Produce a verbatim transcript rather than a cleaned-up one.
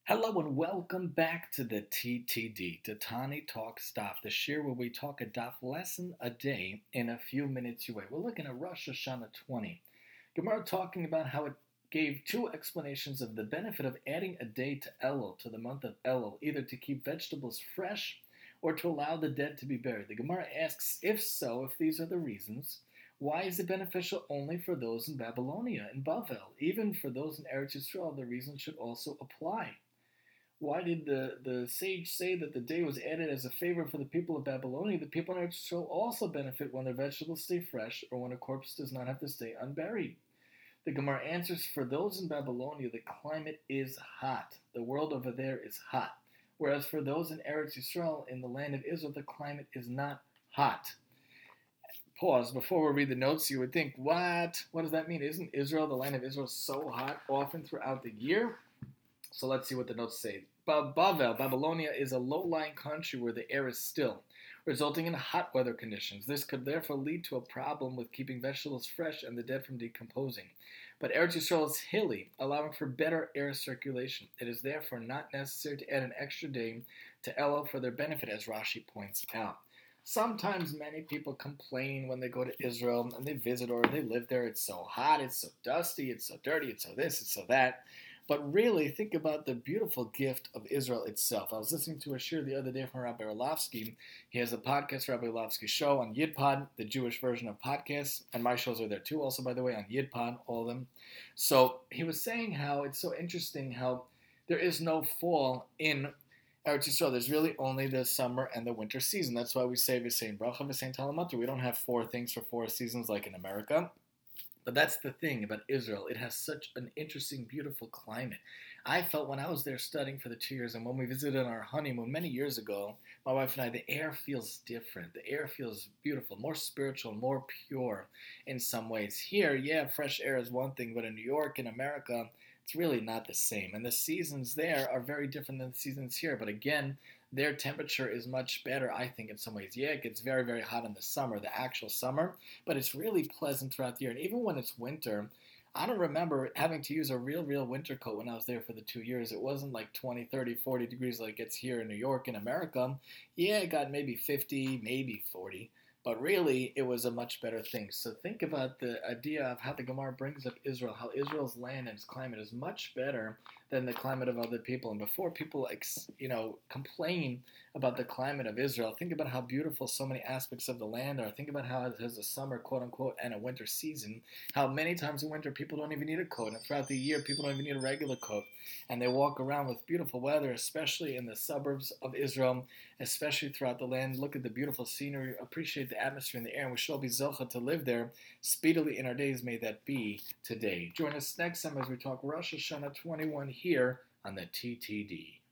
Hello and welcome back to the T T D, Tatani Talk Daf, the shir where we talk a daf lesson a day in a few minutes away. We're looking at Rosh Hashanah twenty. Gemara talking about how it gave two explanations of the benefit of adding a day to Elul, to the month of Elul, either to keep vegetables fresh or to allow the dead to be buried. The Gemara asks, if so, if these are the reasons, why is it beneficial only for those in Babylonia, in Bavel? Even for those in Eretz Yisrael, the reason should also apply. Why did the, the sage say that the day was added as a favor for the people of Babylonia? The people in Eretz Yisrael also benefit when their vegetables stay fresh or when a corpse does not have to stay unburied. The Gemara answers, for those in Babylonia, the climate is hot. The world over there is hot. Whereas for those in Eretz Yisrael, in the land of Israel, the climate is not hot. Pause. Before we read the notes, you would think, what? What does that mean? Isn't Israel, the land of Israel, so hot often throughout the year? So let's see what the notes say. Bavel, Babylonia, is a low-lying country where the air is still, resulting in hot weather conditions. This could therefore lead to a problem with keeping vegetables fresh and the dead from decomposing. But Eretz Yisrael is hilly, allowing for better air circulation. It is therefore not necessary to add an extra day to Elul for their benefit, as Rashi points out. Sometimes many people complain when they go to Israel and they visit or they live there. It's so hot, it's so dusty, it's so dirty, it's so this, it's so that. But really, think about the beautiful gift of Israel itself. I was listening to a shir the other day from Rabbi Orlovsky. He has a podcast, Rabbi Orlovsky Show, on YidPod, the Jewish version of podcasts. And my shows are there too, also, by the way, on YidPod, all of them. So he was saying how it's so interesting how there is no fall in Eretz Yisrael. There's really only the summer and the winter season. That's why we say V'sein Bracha, V'sein Talamatu. We don't have four things for four seasons like in America. But that's the thing about Israel. It has such an interesting, beautiful climate. I felt when I was there studying for the two years and when we visited on our honeymoon many years ago, my wife and I, the air feels different. The air feels beautiful, more spiritual, more pure in some ways. Here, yeah, fresh air is one thing, but in New York, in America, it's really not the same. And the seasons there are very different than the seasons here. But again, their temperature is much better, I think, in some ways. Yeah, it gets very, very hot in the summer, the actual summer, but it's really pleasant throughout the year. And even when it's winter, I don't remember having to use a real, real winter coat when I was there for the two years. It wasn't like twenty, thirty, forty degrees like it's here in New York, in America. Yeah, it got maybe fifty, maybe forty. But really, it was a much better thing. So think about the idea of how the Gemara brings up Israel, how Israel's land and its climate is much better than the climate of other people. And before people, you know, complain about the climate of Israel, think about how beautiful so many aspects of the land are. Think about how it has a summer, quote unquote, and a winter season. How many times in winter people don't even need a coat, and throughout the year people don't even need a regular coat. And they walk around with beautiful weather, especially in the suburbs of Israel, especially throughout the land. Look at the beautiful scenery, appreciate the atmosphere in the air, and we shall be zocha to live there speedily in our days. May that be today. Join us next time as we talk Rosh Hashanah twenty-one here on the T T D.